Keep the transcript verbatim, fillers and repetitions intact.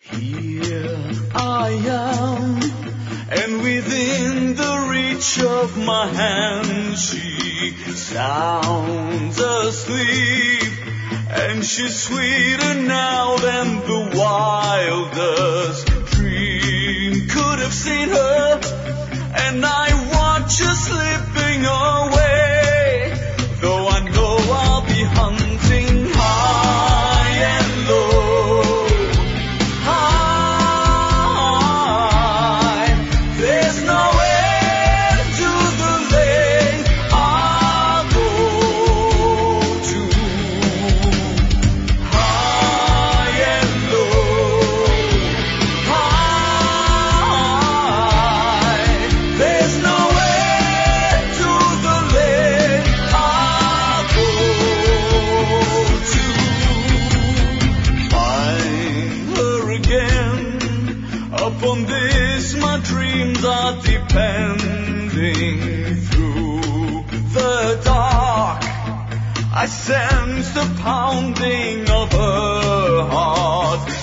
Here I am, and within the reach of my hand, she sounds asleep, and she's sweeter now than the wildest dream could have seen her, and I watch her slipping away, though I know I'll be hunting high and low. Upon this my dreams are depending. Through the dark I sense the pounding of her heart.